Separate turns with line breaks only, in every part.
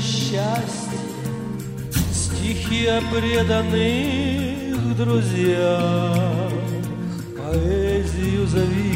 счастье, стихи о преданных друзьях. Поэзию зови,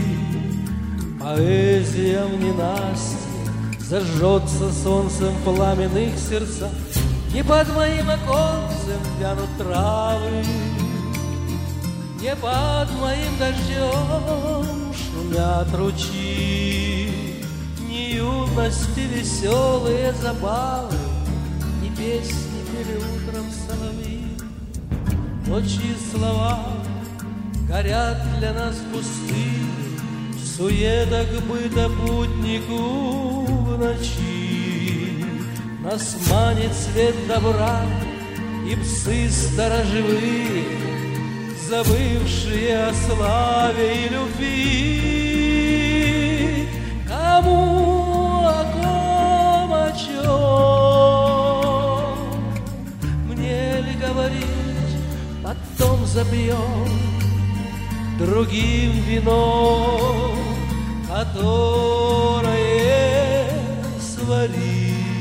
поэзия мне Настя, зажжется солнцем в пламенных сердцах. Не под моим оконцем вянут травы, не под моим дождем шумят ручьи. Ни юности веселые забавы, ни песни пели утром соловьи. Ночи слова горят для нас пустыми, в суетах быта путнику в ночи. Нас манит свет добра и псы сторожевые, забывшие о славе и любви. Кому, о ком, о чем? Мне ли говорить, потом забьем другим вино, которое сварить.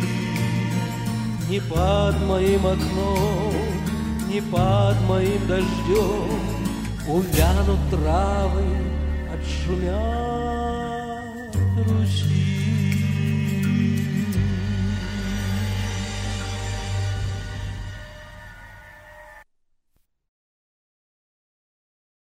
Не под моим окном, не под моим дождем увянут травы, отшумят ручьи.